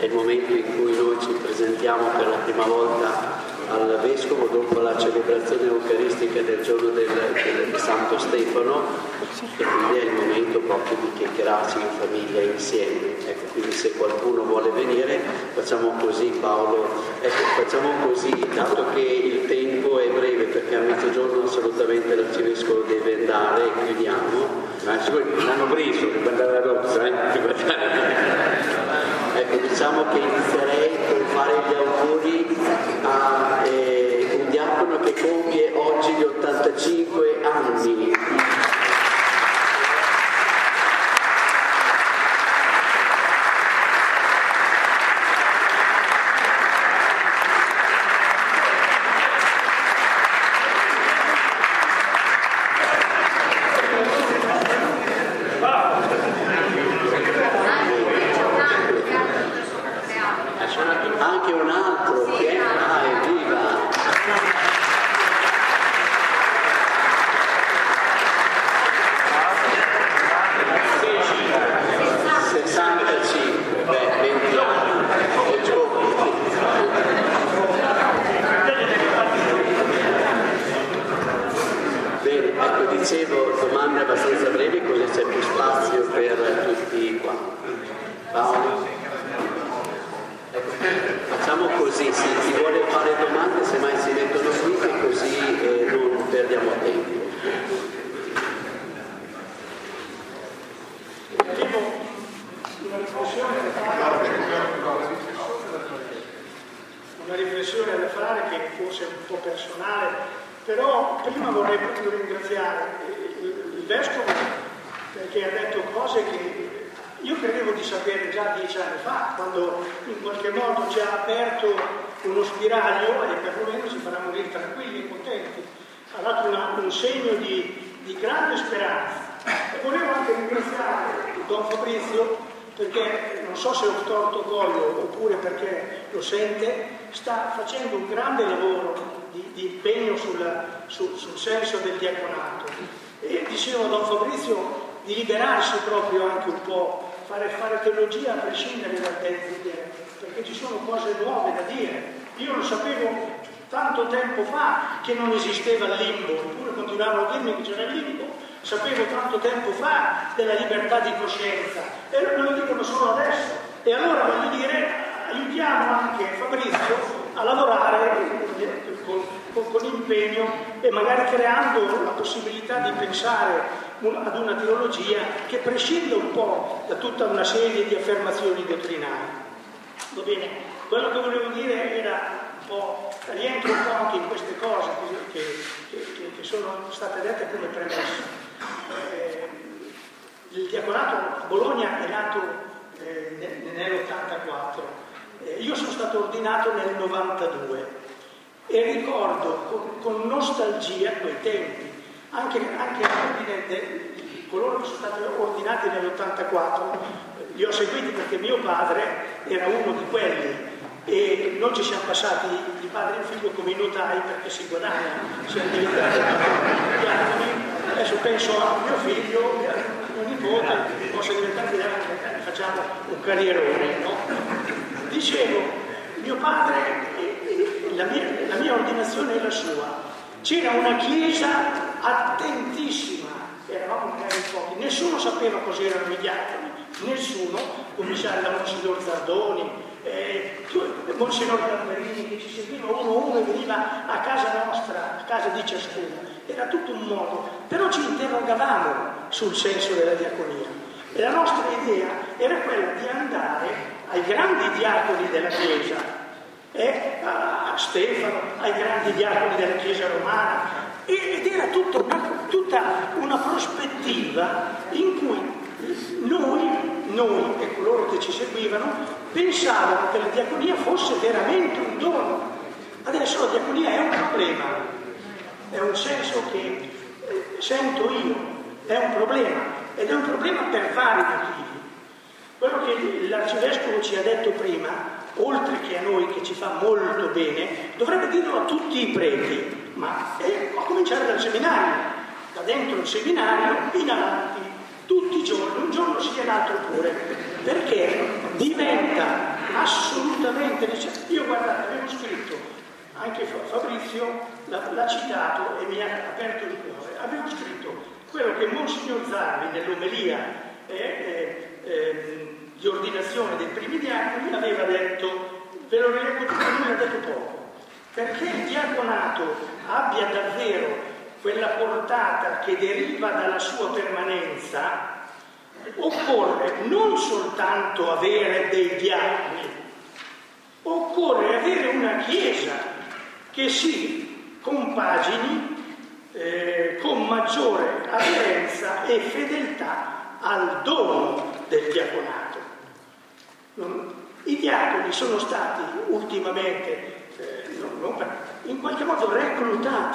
è il momento in cui noi ci presentiamo per la prima volta al Vescovo dopo la celebrazione eucaristica del giorno del Santo Stefano, e quindi è il momento proprio di chiacchierarci in famiglia insieme. Ecco, quindi se qualcuno vuole venire facciamo così, Paolo, ecco, facciamo così, dato che il tempo è breve perché a mezzogiorno assolutamente l'arcivescovo deve andare e chiudiamo. Ma l'hanno preso per guardare la rozza, Ecco, diciamo che inizierei per fare gli auguri a un diacono che compie oggi gli 85 anni. Anche un altro che evviva! 65, 20 anni, è giovane. Bene, ecco, dicevo, domande abbastanza brevi, così c'è più spazio per tutti qua. Paolo? Facciamo così, se chi vuole fare domande semmai si mettono qui e così non perdiamo tempo. Una riflessione da fare che forse è un po' personale, però prima vorrei proprio ringraziare il Vescovo perché ha detto cose che io credevo di sapere già 10 anni fa, quando in qualche modo ci ha aperto uno spiraglio e perlomeno ci farà morire tranquilli e contenti. Ha dato un segno di grande speranza. E volevo anche ringraziare Don Fabrizio perché, non so se ho torto collo oppure perché lo sente, sta facendo un grande lavoro di impegno sul senso del diaconato. E dicevo a Don Fabrizio di liberarsi proprio anche un po', fare teologia a prescindere dal dire, perché ci sono cose nuove da dire. Io lo sapevo tanto tempo fa che non esisteva il limbo, eppure continuavano a dirmi che c'era il limbo. Sapevo tanto tempo fa della libertà di coscienza e me lo dicono solo adesso. E allora voglio dire, aiutiamo anche Fabrizio a lavorare con impegno e magari creando la possibilità di pensare ad una teologia che prescinda un po' da tutta una serie di affermazioni dottrinali. Va bene? Quello che volevo dire era un po', rientro un po' anche in queste cose che sono state dette come premesse. Il diaconato a Bologna è nato nell'84. Io sono stato ordinato nel 92 e ricordo con nostalgia quei tempi. Anche l'ordine di coloro che sono stati ordinati nell'84 li ho seguiti perché mio padre era uno di quelli e noi ci siamo passati di padre in figlio come i notai perché si guadagna, siamo diventati diaconi. Adesso penso a mio figlio, a mio nipote, possa diventare diaconi, facciamo un carrierone, no? Dicevo, mio padre, la mia ordinazione è la sua. C'era una chiesa attentissima, eravamo magari pochi, nessuno sapeva cos'erano i diaconi, nessuno, cominciare da Monsignor Zardoni, Monsignor Gamberini che ci seguiva uno a uno e veniva a casa nostra, a casa di ciascuno. Era tutto un modo, però ci interrogavamo sul senso della diaconia e la nostra idea era quella di andare ai grandi diaconi della Chiesa, a Stefano, ai grandi diaconi della Chiesa romana, ed era tutta una prospettiva in cui noi e coloro che ci seguivano pensavano che la diaconia fosse veramente un dono. Adesso la diaconia è un problema, è un senso che sento io, è un problema ed è un problema per vari motivi. Quello che l'arcivescovo ci ha detto prima, oltre che a noi che ci fa molto bene, dovrebbe dirlo a tutti i preti, ma a cominciare dal seminario, da dentro il seminario in avanti, tutti i giorni, un giorno sì e l'altro pure, perché diventa assolutamente l'ha citato e mi ha aperto il cuore. Avevo scritto quello che Monsignor Zarvi nell'omelia di ordinazione dei primi diaconi aveva detto, ve lo rileggo tutto, lui ha detto poco, perché il diaconato abbia davvero quella portata che deriva dalla sua permanenza, occorre non soltanto avere dei diaconi, occorre avere una Chiesa che si compagini con maggiore aderenza e fedeltà al dono del diaconato. I diaconi sono stati ultimamente in qualche modo reclutati.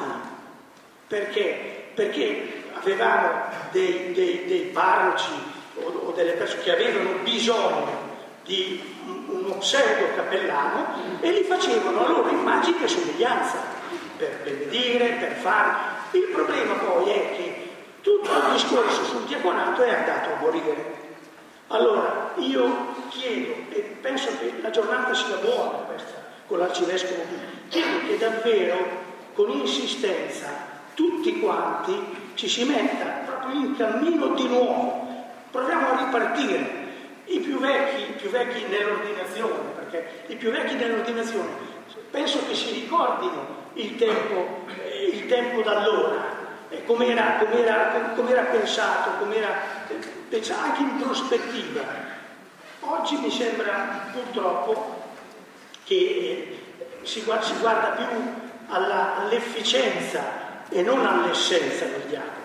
Perché avevamo dei parroci o delle persone che avevano bisogno di uno pseudo cappellano e li facevano a loro immagine e somiglianza per benedire, per fare. Il problema poi è che tutto il discorso sul diaconato è andato a morire. Allora io chiedo, e penso che la giornata sia buona questa con l'arcivescovo, chiedo che davvero con insistenza tutti quanti ci si metta proprio in cammino di nuovo, proviamo a ripartire. I più vecchi nell'ordinazione, perché i più vecchi nell'ordinazione penso che si ricordino il tempo d'allora, com'era pensato, anche in prospettiva. Oggi mi sembra purtroppo che si guarda più all'efficienza e non all'essenza del diavolo.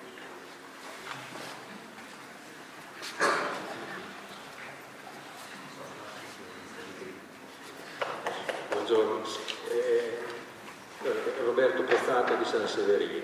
Buongiorno, Roberto Pozzato di San Severino.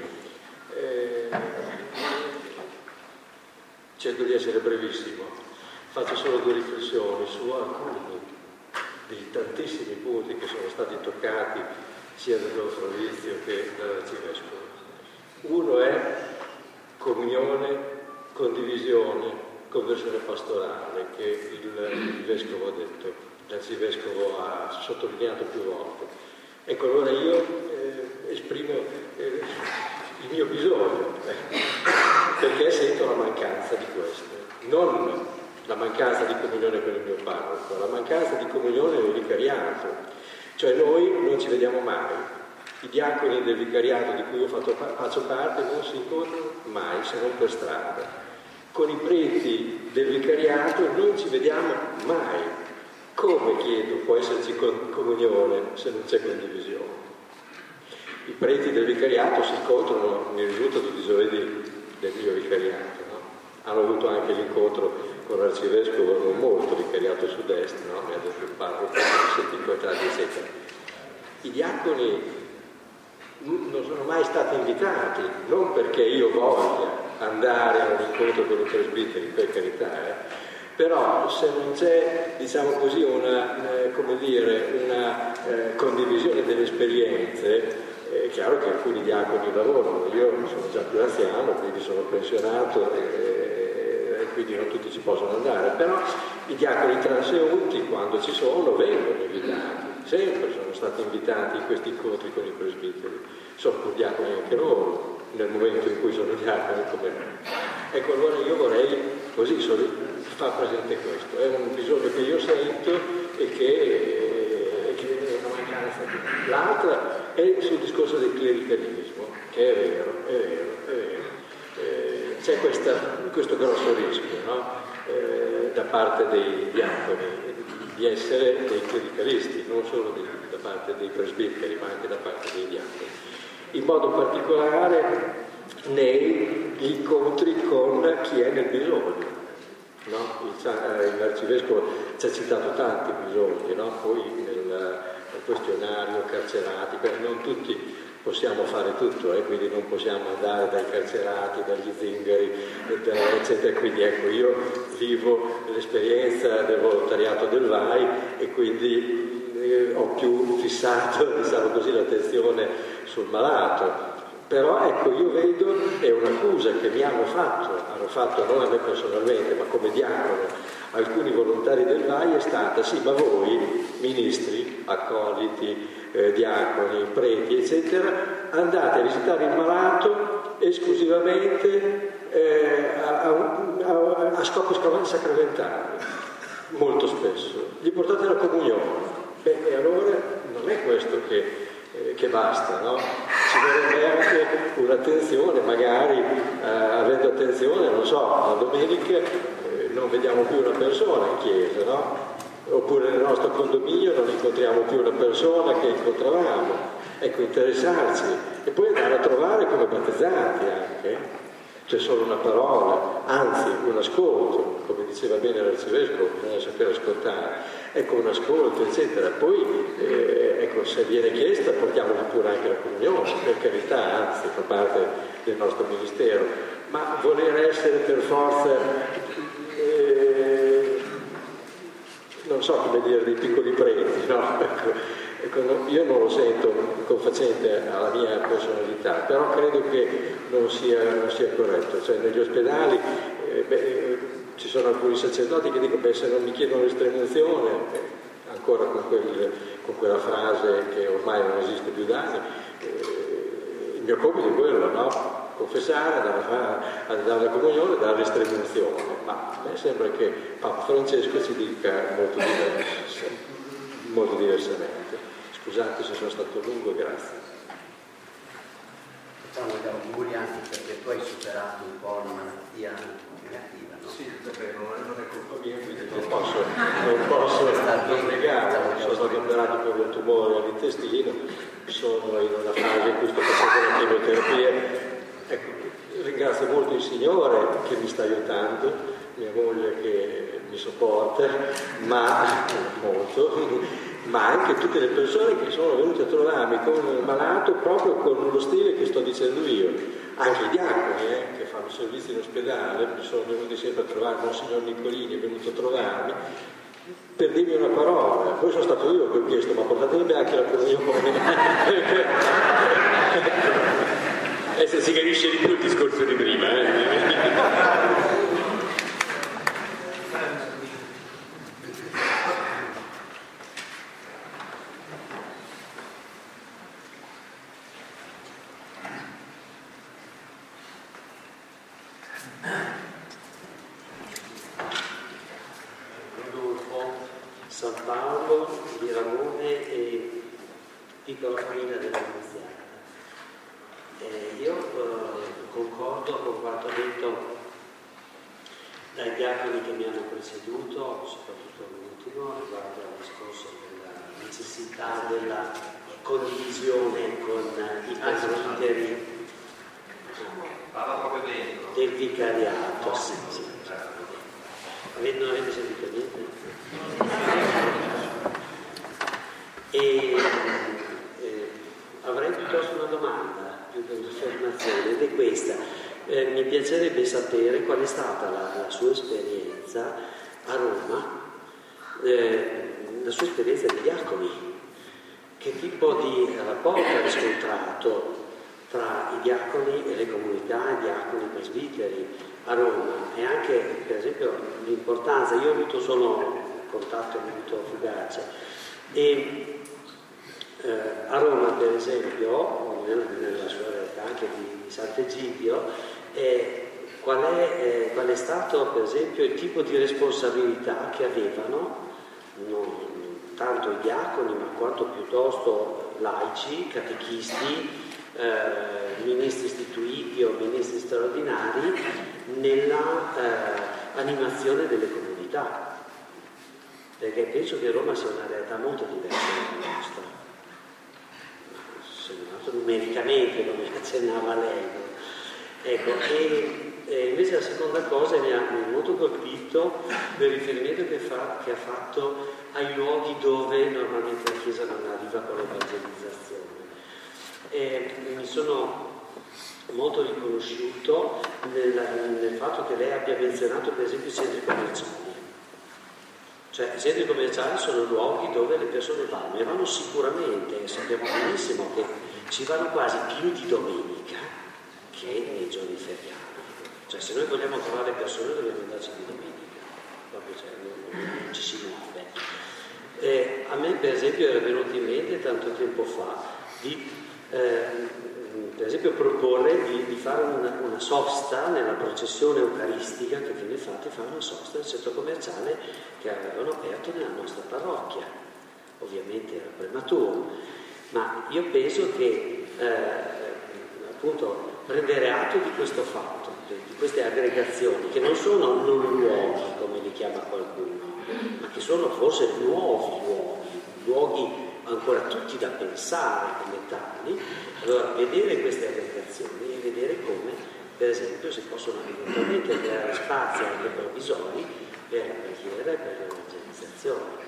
Cerco di essere brevissimo, faccio solo due riflessioni su alcuni dei tantissimi punti che sono stati toccati sia dal nostro Fabrizio che dall'arcivescovo. Uno è comunione, condivisione, conversione pastorale, che il vescovo ha detto, l'arcivescovo ha sottolineato più volte. Ecco, allora io esprimo il mio bisogno, perché sento la mancanza di questo, non la mancanza di comunione con il mio parroco, la mancanza di comunione nel vicariato. Cioè noi non ci vediamo mai, i diaconi del vicariato di cui io faccio parte non si incontrano mai, se non per strada. Con i preti del vicariato non ci vediamo mai. Come, chiedo, può esserci comunione se non c'è condivisione? I preti del vicariato si incontrano, mi risulta tutti i giovedì del mio vicariato, no? Hanno avuto anche l'incontro con l'arcivescovo, non molto, vicariato sud-est, no? Mi ha detto il parroco, siete incontrati, eccetera. I diaconi non sono mai stati invitati, non perché io voglia andare a un incontro con i presbiteri, per carità, però se non c'è, diciamo così, una condivisione delle esperienze, è chiaro che alcuni diaconi lavorano, io sono già più anziano, quindi sono pensionato e quindi non tutti ci possono andare, però i diaconi transeunti quando ci sono vengono invitati, sempre sono stati invitati in questi incontri con i presbiteri, sono pur diaconi anche loro nel momento in cui sono diaconi come me. Ecco, allora io vorrei così far presente questo, è un bisogno che io sento e che è una mancanza. L'altra è sul discorso del clericalismo, che è vero. C'è questo grosso rischio, no? Da parte dei diaconi di essere dei clericalisti, non solo da parte dei presbiteri, ma anche da parte dei diaconi. In modo particolare negli incontri con chi è nel bisogno. No? L'arcivescovo ci ha citato tanti bisogni, no? Poi nel questionario carcerati, perché non tutti possiamo fare tutto, quindi non possiamo andare dai carcerati, dagli zingari, eccetera. Quindi ecco, io vivo l'esperienza del volontariato del VAI e quindi ho più fissato, diciamo così, l'attenzione sul malato. Però ecco, io vedo, è un'accusa che mi hanno fatto non a me personalmente, ma come diacono alcuni volontari del VAI è stata: sì, ma voi, ministri, accoliti, diaconi, preti, eccetera, andate a visitare il malato esclusivamente a scopo sacramentale, molto spesso. Gli portate la comunione. Beh, e allora non è questo che basta, no? Ci vorrebbe anche un'attenzione, magari avendo attenzione, non so, la domenica non vediamo più una persona in chiesa, no? Oppure nel nostro condominio non incontriamo più una persona che incontravamo. Ecco, interessarci e poi andare a trovare come battezzati anche. C'è solo una parola, anzi un ascolto, come diceva bene l'arcivescovo, bisogna sapere ascoltare, ecco, un ascolto, eccetera. Poi, ecco, se viene chiesta, portiamoci pure anche la comunione, per carità, anzi, fa parte del nostro ministero, ma voler essere per forza, non so come dire, dei piccoli preti, no? Ecco, io non lo sento confacente alla mia personalità, però credo che non sia corretto. Cioè, negli ospedali ci sono alcuni sacerdoti che dicono: beh, se non mi chiedono l'estremunzione, ancora con quella frase che ormai non esiste più da anni, il mio compito è quello, no? Confessare, dare la comunione, dare l'estremunzione. Ma a me sembra che Papa Francesco ci dica molto diversamente. Scusate se sono stato lungo, grazie. Facciamo gli auguri anche perché tu hai superato un po' una malattia negativa, no? Sì, vabbè, non è colpa mia, quindi non posso negare. Sono stato operato per un tumore all'intestino, sono in una fase in cui sto facendo la chemioterapia. Ecco, ringrazio molto il Signore che mi sta aiutando, mia moglie che mi sopporta, ma anche tutte le persone che sono venute a trovarmi con un malato proprio con lo stile che sto dicendo io, anche i diaconi che fanno servizio in ospedale, mi sono venuti sempre a trovare, Monsignor Nicolini è venuto a trovarmi per dirmi una parola, poi sono stato io che ho chiesto: ma portatemi anche la comunione. Adesso si capisce di più il discorso di prima, Rodolfo, San Paolo, di Ramone e piccola famiglia della Annunziata. Io concordo con quanto detto dai diaconi che mi hanno preceduto, soprattutto l'ultimo, riguardo al discorso della necessità della condivisione con i presbiteri del vicariato. Sì. Non avete sentito niente? Avrei piuttosto una domanda, più che un'affermazione, ed è questa. Mi piacerebbe sapere qual è stata la sua esperienza a Roma, la sua esperienza di diaconi. Che tipo di rapporto ha riscontrato tra i diaconi e le comunità, i diaconi e i presbiteri a Roma, e anche, per esempio, l'importanza. Io ho avuto solo un contatto molto fugace e a Roma, per esempio, nella sua realtà anche di Sant'Egidio, qual è stato, per esempio, il tipo di responsabilità che avevano non tanto i diaconi, ma quanto piuttosto laici, catechisti, ministri istituiti o ministri straordinari nella animazione delle comunità, perché penso che Roma sia una realtà molto diversa dalla nostra, numericamente, come accennava lei, no? Ecco, e invece la seconda cosa mi ha molto colpito del riferimento che ha fatto ai luoghi dove normalmente la Chiesa non arriva con l'evangelizzazione. Mi sono molto riconosciuto nel fatto che lei abbia menzionato, per esempio, i centri commerciali. Cioè, i centri commerciali sono luoghi dove le persone vanno, e vanno sicuramente, e sappiamo benissimo che ci vanno quasi più di domenica che nei giorni feriali. Cioè, se noi vogliamo trovare persone dobbiamo andarci di domenica, proprio non ci si muove. A me per esempio era venuto in mente tanto tempo fa di per esempio proporre di fare una sosta nella processione eucaristica che viene fatta, fare una sosta nel centro commerciale che avevano aperto nella nostra parrocchia. Ovviamente era prematuro, ma io penso che appunto prendere atto di questo fatto, di queste aggregazioni che non sono non luoghi come li chiama qualcuno, ma che sono forse nuovi luoghi ancora tutti da pensare come tali. Allora vedere queste aggregazioni e vedere come per esempio si possono eventualmente creare spazi anche provvisori per la preghiera e per l'evangelizzazione.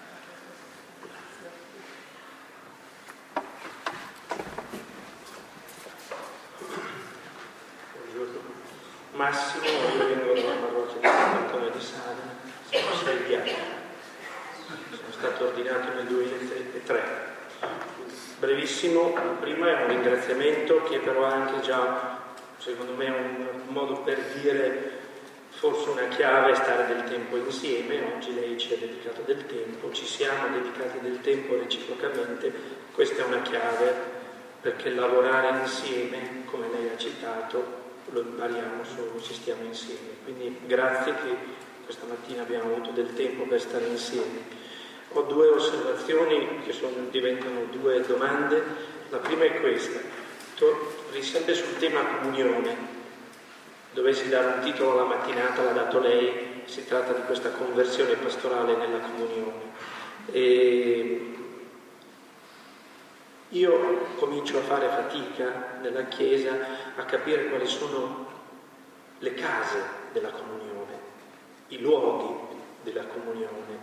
Massimo, io vengo dalla parrocchia di Sant'Antonio di Sali, sono 6 diaconi. Sono stato ordinato nel 2003. Brevissimo, prima è un ringraziamento che però è anche già, secondo me, un modo per dire forse una chiave è stare del tempo insieme. Oggi lei ci ha dedicato del tempo, ci siamo dedicati del tempo reciprocamente. Questa è una chiave perché lavorare insieme, come lei ha citato, lo impariamo solo se stiamo insieme. Quindi grazie che questa mattina abbiamo avuto del tempo per stare insieme. Ho 2 osservazioni che diventano 2 domande. La prima è questa: sempre sul tema comunione. Dovessi dare un titolo alla mattinata, l'ha dato lei, si tratta di questa conversione pastorale nella comunione. E io comincio a fare fatica nella Chiesa a capire quali sono le case della comunione, i luoghi della comunione.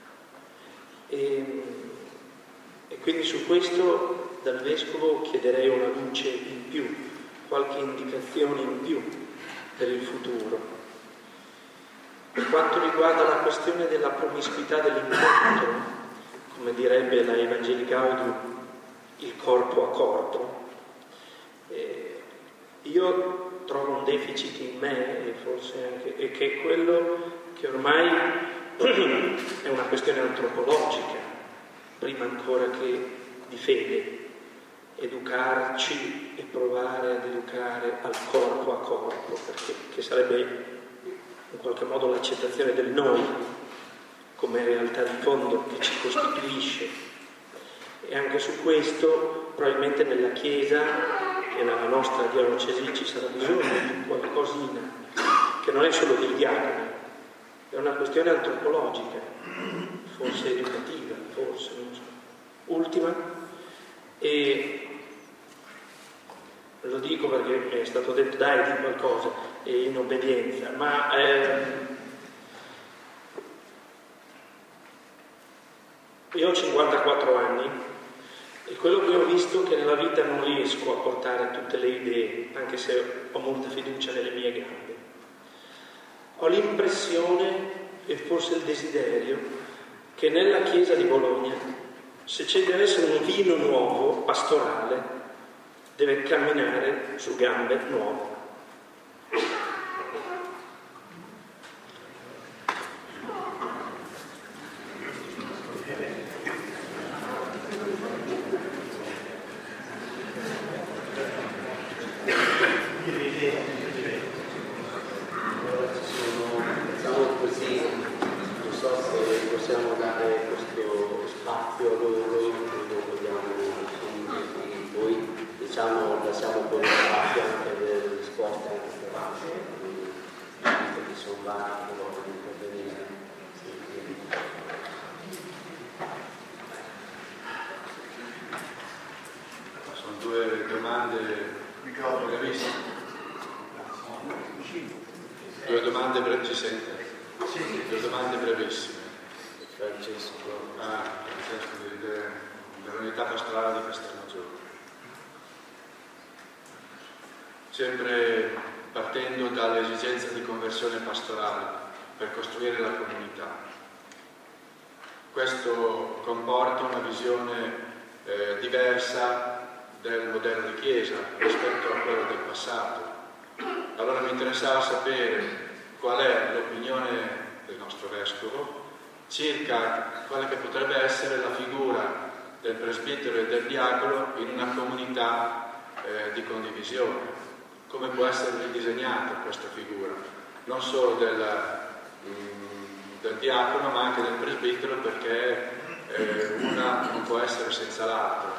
E quindi su questo dal Vescovo chiederei una luce in più, qualche indicazione in più per il futuro. Per quanto riguarda la questione della promiscuità dell'incontro, come direbbe la Evangelii Gaudium, il corpo a corpo, io trovo un deficit in me e forse anche, e che è quello che ormai è una questione antropologica, prima ancora che di fede, educarci e provare ad educare al corpo a corpo, perché che sarebbe in qualche modo l'accettazione del noi come realtà di fondo che ci costituisce. E anche su questo probabilmente nella Chiesa e nella nostra diocesi ci sarà bisogno di qualcosina che non è solo dei diaconi, è una questione antropologica, forse educativa, forse, non so. Ultima, e lo dico perché mi è stato detto dai di qualcosa e in obbedienza, ma io ho 54 anni e quello che ho visto è che nella vita non riesco a portare tutte le idee, anche se ho molta fiducia nelle mie gambe. Ho l'impressione e forse il desiderio che nella Chiesa di Bologna, se ci deve essere un vino nuovo, pastorale, deve camminare su gambe nuove. dell'unità pastorale di Castelmaggiore. Sempre partendo dall'esigenza di conversione pastorale per costruire la comunità. Questo comporta una visione diversa del modello di Chiesa rispetto a quello del passato. Allora mi interessava sapere qual è l'opinione del nostro vescovo, circa quale che potrebbe essere la figura del presbitero e del diacono in una comunità di condivisione. Come può essere ridisegnata questa figura, non solo del diacono ma anche del presbitero, perché una non può essere senza l'altra.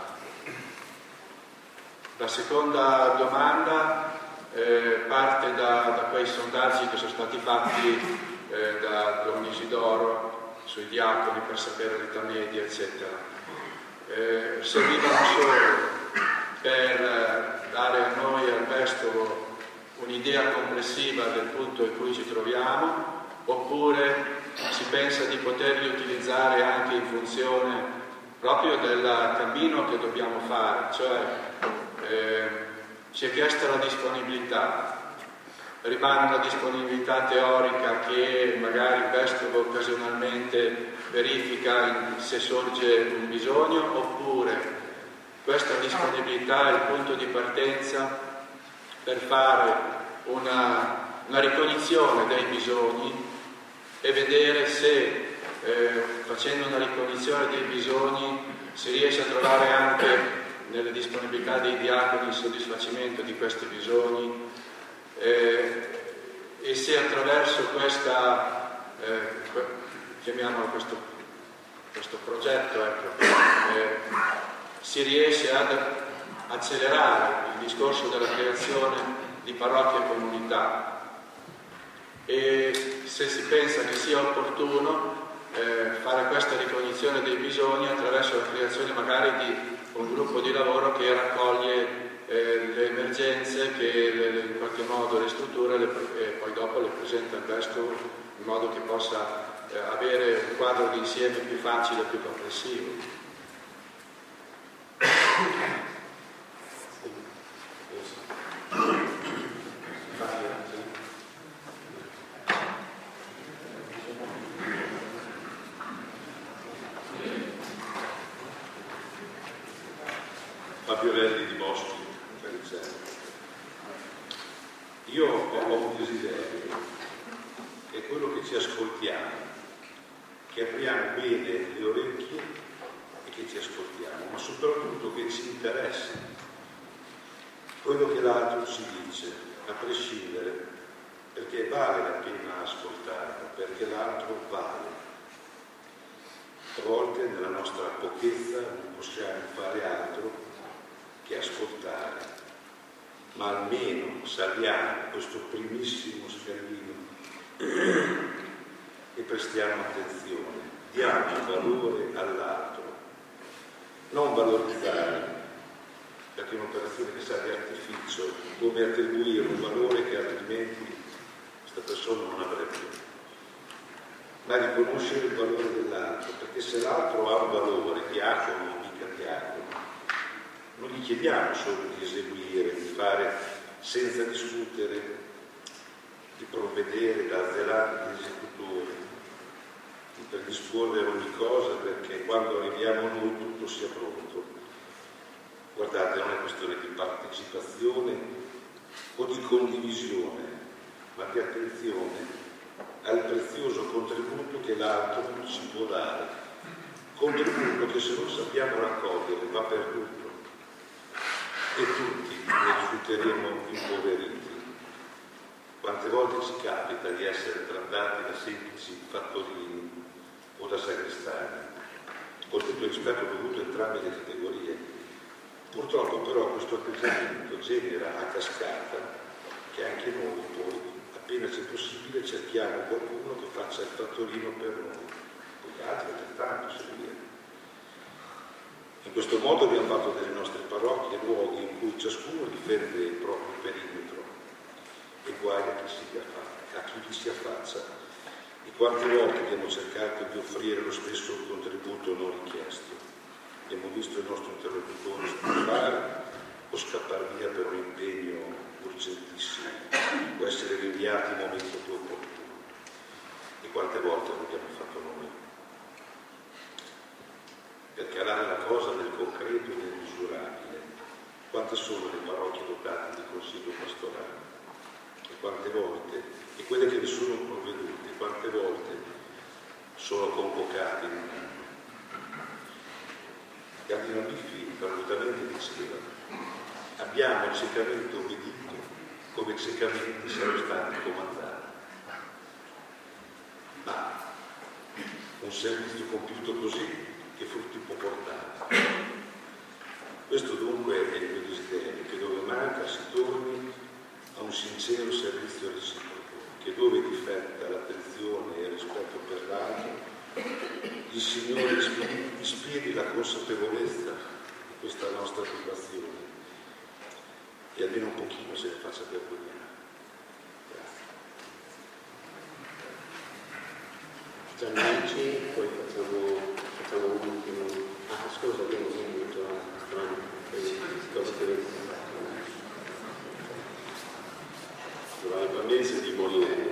La seconda domanda parte da quei sondaggi che sono stati fatti da Don Isidoro sui diaconi per sapere l'età media, eccetera. Servivano solo per dare a noi, al vescovo, un'idea complessiva del punto in cui ci troviamo, oppure si pensa di poterli utilizzare anche in funzione proprio del cammino che dobbiamo fare, cioè ci è chiesta la disponibilità, rimane una disponibilità teorica che magari il vescovo occasionalmente verifica se sorge un bisogno, oppure questa disponibilità è il punto di partenza per fare una ricognizione dei bisogni e vedere se facendo una ricognizione dei bisogni si riesce a trovare anche nelle disponibilità dei diaconi il soddisfacimento di questi bisogni e se attraverso questa chiamiamolo questo progetto, si riesce ad accelerare il discorso della creazione di parrocchie e comunità, e se si pensa che sia opportuno fare questa ricognizione dei bisogni attraverso la creazione magari di un gruppo di lavoro che raccoglie le emergenze, che in qualche modo le struttura e poi dopo le presenta al vescovo in modo che possa avere un quadro di insieme più facile e più complessivo. Fabio Verdi di Boschi, per esempio. Io ho un desiderio, che è quello che ci ascoltiamo, che apriamo bene le orecchie e che ci ascoltiamo, ma soprattutto che ci interessi quello che l'altro ci dice, a prescindere, perché vale la pena ascoltarlo, perché l'altro vale. A volte nella nostra pochezza non possiamo fare altro che ascoltare, ma almeno saliamo questo primissimo scalino e prestiamo attenzione, diamo valore all'altro, non valorizzare, perché è un'operazione che sa di artificio, come attribuire un valore che altrimenti questa persona non avrebbe, ma riconoscere il valore dell'altro, perché se l'altro ha un valore, diacono o mica diacono, non gli chiediamo solo di eseguire, di fare senza discutere, di provvedere da zelanti esecutori, di predisporre ogni cosa perché quando arriviamo noi tutto sia pronto. Guardate, non è questione di partecipazione o di condivisione, ma di attenzione al prezioso contributo che l'altro ci può dare, contributo che se non sappiamo raccogliere va perduto e tutti ne risulteremo impoveriti. Quante volte ci capita di essere trattati da semplici fattorini o da sagrestani, con tutto il rispetto dovuto a entrambe le categorie. Purtroppo però questo atteggiamento genera a cascata che anche noi poi, appena c'è possibile, cerchiamo qualcuno che faccia il fattorino per noi, con gli altri altrettanto, se viene. In questo modo abbiamo fatto delle nostre parrocchie luoghi in cui ciascuno difende il proprio perimetro e guai a chi vi si affaccia. E quante volte abbiamo cercato di offrire lo stesso contributo non richiesto. Abbiamo visto il nostro interlocutore scappare o scappare via per un impegno urgentissimo, può essere rinviato in momento più opportuno. E quante volte lo abbiamo fatto noi? Per calare la cosa nel concreto e nel misurabile, quante sono le parrocchie dotate di consiglio pastorale? E quante volte, e quelle che ne sono provvedute, quante volte sono convocate in un anno. Cardinal Biffi talvoltamente diceva: abbiamo ciecamente obbedito come ciecamente siamo stati comandati. Ma un servizio compiuto così, che frutti può portare? Questo dunque è il mio desiderio, che dove manca si torni a un sincero servizio reciproco, che dove difetta l'attenzione e il rispetto per l'altro, il Signore ispiri la consapevolezza di questa nostra situazione e almeno un pochino se ne faccia vergognare. Grazie. Gianluigi, poi facciamo un ultimo. Scusa, abbiamo un minuto. Giovanni Palmese di Molinello.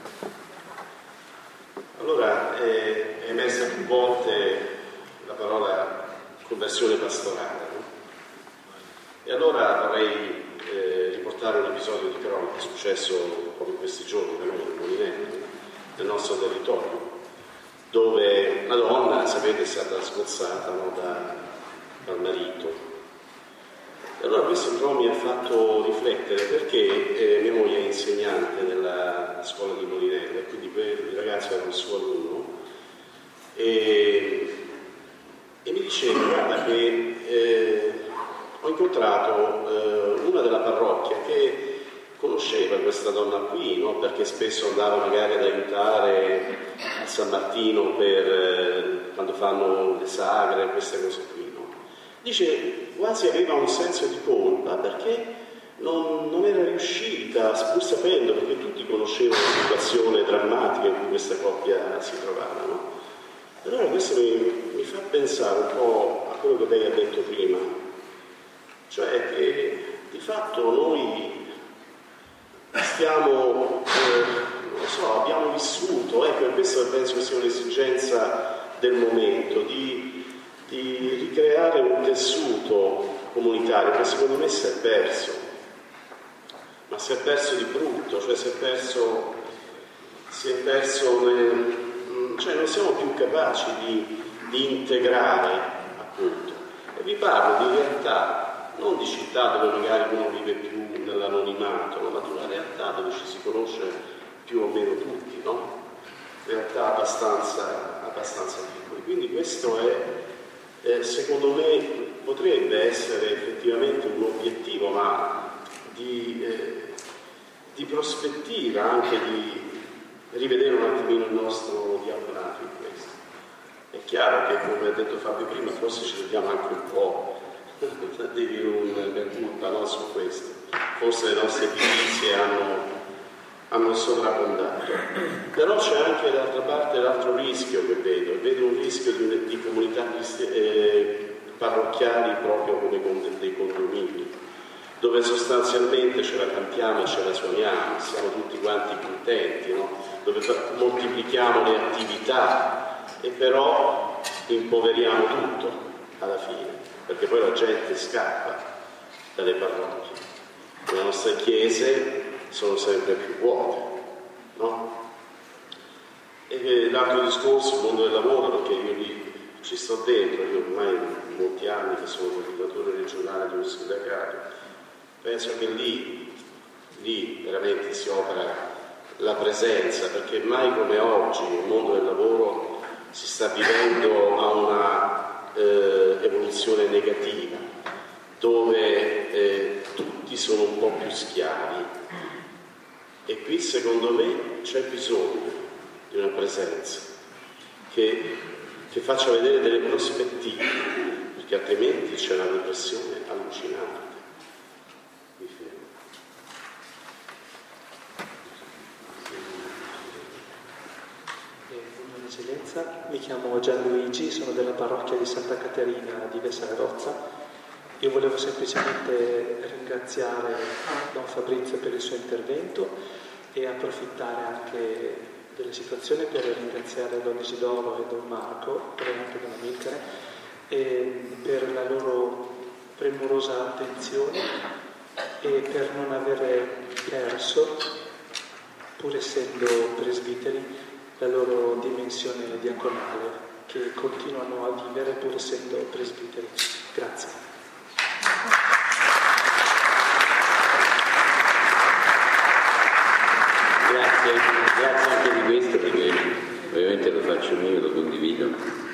Allora, è emersa più volte la parola conversione pastorale, no? E allora vorrei riportare un episodio di cronaca successo proprio in questi giorni da noi a Molinello, nel nostro territorio, dove una donna, sapete, è stata sgozzata, no, dal marito. E allora questo però mi ha fatto riflettere, perché mia moglie è insegnante nella scuola di Molinello, e quindi il ragazzo era un suo alunno, e mi diceva: guarda che ho incontrato una della parrocchia che conosceva questa donna qui, no? Perché spesso andava magari ad aiutare a San Martino per quando fanno le sagre, queste cose qui, no? Dice, quasi aveva un senso di colpa perché non era riuscita, pur sapendo, perché tutti conoscevano la situazione drammatica in cui questa coppia si trovava, no? Allora questo mi fa pensare un po' a quello che lei ha detto prima, cioè che di fatto noi stiamo, non lo so, abbiamo vissuto, ecco, e questo penso sia un'esigenza del momento, di ricreare un tessuto comunitario che secondo me si è perso, ma si è perso di brutto, cioè si è perso cioè non siamo più capaci di integrare, appunto. E vi parlo di realtà, non di città dove magari uno vive più nell'anonimato, no? Ma di una realtà dove ci si conosce più o meno tutti, no? Realtà abbastanza piccole. Quindi questo è, secondo me, potrebbe essere effettivamente un obiettivo, ma di prospettiva, anche di rivedere un attimino il nostro diaconato in questo. È chiaro che, come ha detto Fabio prima, forse ci dobbiamo anche un po' di dire un colpa, no, su questo. Forse le nostre edilizie hanno sovrabbondato. Però c'è anche d'altra parte l'altro rischio che vedo un rischio di comunità parrocchiali proprio come dei condomini, dove sostanzialmente ce la cantiamo e ce la suoniamo, siamo tutti quanti contenti, no? Dove moltiplichiamo le attività e però impoveriamo tutto alla fine, perché poi la gente scappa dalle parrocchie. Le nostre chiese sono sempre più vuote, no? E l'altro discorso, il mondo del lavoro, perché io lì ci sto dentro, io ormai molti anni che sono coordinatore regionale di un sindacato, penso che lì veramente si opera la presenza, perché mai come oggi il mondo del lavoro si sta vivendo a una evoluzione negativa, dove tutti sono un po' più schiavi, e qui secondo me c'è bisogno di una presenza che faccia vedere delle prospettive, perché altrimenti c'è una repressione allucinante. Mi fermo. Eccellenza, mi chiamo Gianluigi, sono della parrocchia di Santa Caterina di Vesarozza. Io volevo semplicemente ringraziare Don Fabrizio per il suo intervento e approfittare anche della situazione per ringraziare Don Isidoro e Don Marco, e anche Don Amilcare, per la loro premurosa attenzione e per non avere perso pur essendo presbiteri, la loro dimensione diaconale, che continuano a vivere pur essendo presbiteri. Grazie. Grazie anche di questo, perché ovviamente lo faccio mio, lo condivido.